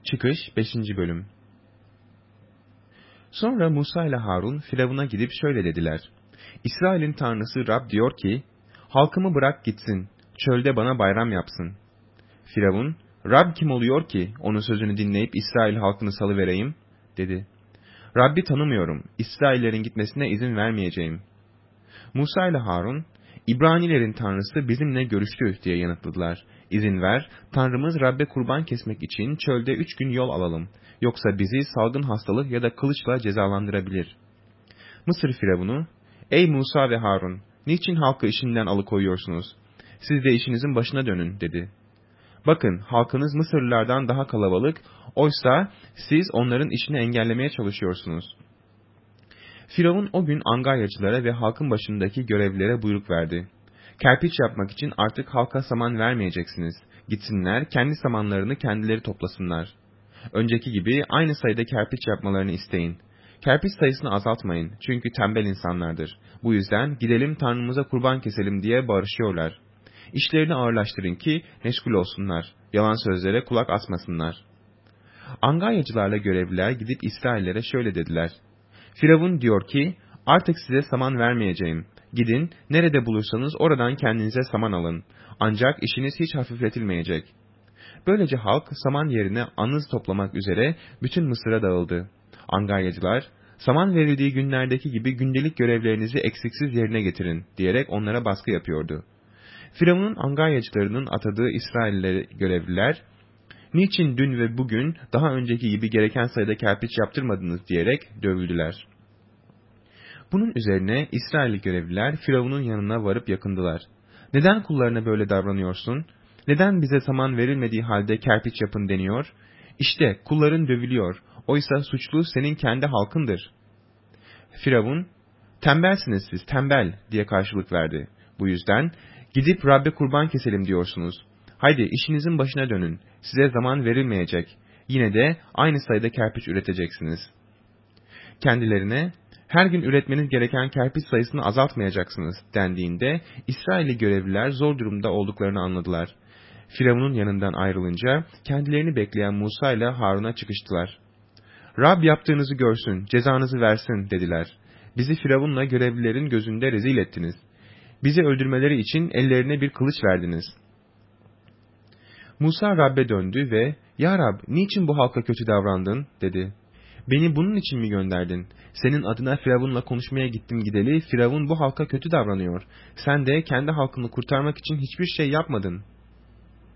Çıkış 5. Bölüm. Sonra Musa ile Harun Firavun'a gidip şöyle dediler: İsrail'in tanrısı Rab diyor ki, halkımı bırak gitsin, çölde bana bayram yapsın. Firavun, Rab kim oluyor ki onun sözünü dinleyip İsrail halkını salıvereyim, dedi. Rabbi tanımıyorum, İsraillerin gitmesine izin vermeyeceğim. Musa ile Harun, İbranilerin tanrısı bizimle görüştü diye yanıtladılar. İzin ver, Tanrımız Rabbe kurban kesmek için çölde 3 gün yol alalım. Yoksa bizi salgın hastalık ya da kılıçla cezalandırabilir. Mısır Firavunu, ey Musa ve Harun, niçin halkı işinden alıkoyuyorsunuz? Siz de işinizin başına dönün, dedi. Bakın, halkınız Mısırlılardan daha kalabalık, oysa siz onların işini engellemeye çalışıyorsunuz. Firavun o gün angaryacılara ve halkın başındaki görevlilere buyruk verdi. Kerpiç yapmak için artık halka saman vermeyeceksiniz. Gitsinler, kendi samanlarını kendileri toplasınlar. Önceki gibi aynı sayıda kerpiç yapmalarını isteyin. Kerpiç sayısını azaltmayın, çünkü tembel insanlardır. Bu yüzden gidelim Tanrımıza kurban keselim diye bağırışıyorlar. İşlerini ağırlaştırın ki meşgul olsunlar, yalan sözlere kulak asmasınlar. Angaryacılarla görevliler gidip İsraillere şöyle dediler: Firavun diyor ki, artık size saman vermeyeceğim. Gidin, nerede bulursanız oradan kendinize saman alın. Ancak işiniz hiç hafifletilmeyecek. Böylece halk saman yerine anız toplamak üzere bütün Mısır'a dağıldı. Angaryacılar, saman verildiği günlerdeki gibi gündelik görevlerinizi eksiksiz yerine getirin diyerek onlara baskı yapıyordu. Firavun'un angaryacılarının atadığı İsrailli görevliler, niçin dün ve bugün daha önceki gibi gereken sayıda kerpiç yaptırmadınız diyerek dövüldüler. Bunun üzerine İsrailli görevliler Firavun'un yanına varıp yakındılar. Neden kullarına böyle davranıyorsun? Neden bize saman verilmediği halde kerpiç yapın deniyor? İşte kulların dövülüyor. Oysa suçlu senin kendi halkındır. Firavun, tembelsiniz siz, tembel diye karşılık verdi. Bu yüzden gidip Rabbe kurban keselim diyorsunuz. Haydi işinizin başına dönün. Size zaman verilmeyecek. Yine de aynı sayıda kerpiç üreteceksiniz. Kendilerine, her gün üretmeniz gereken kerpiç sayısını azaltmayacaksınız dendiğinde İsrailli görevliler zor durumda olduklarını anladılar. Firavun'un yanından ayrılınca kendilerini bekleyen Musa ile Harun'a çıkıştılar. Rab yaptığınızı görsün, cezanızı versin dediler. Bizi Firavun'la görevlilerin gözünde rezil ettiniz. Bizi öldürmeleri için ellerine bir kılıç verdiniz. Musa Rab'be döndü ve "Ya Rab, niçin bu halka kötü davrandın?" dedi. "Beni bunun için mi gönderdin? Senin adına Firavun'la konuşmaya gittim gideli, Firavun bu halka kötü davranıyor. Sen de kendi halkını kurtarmak için hiçbir şey yapmadın."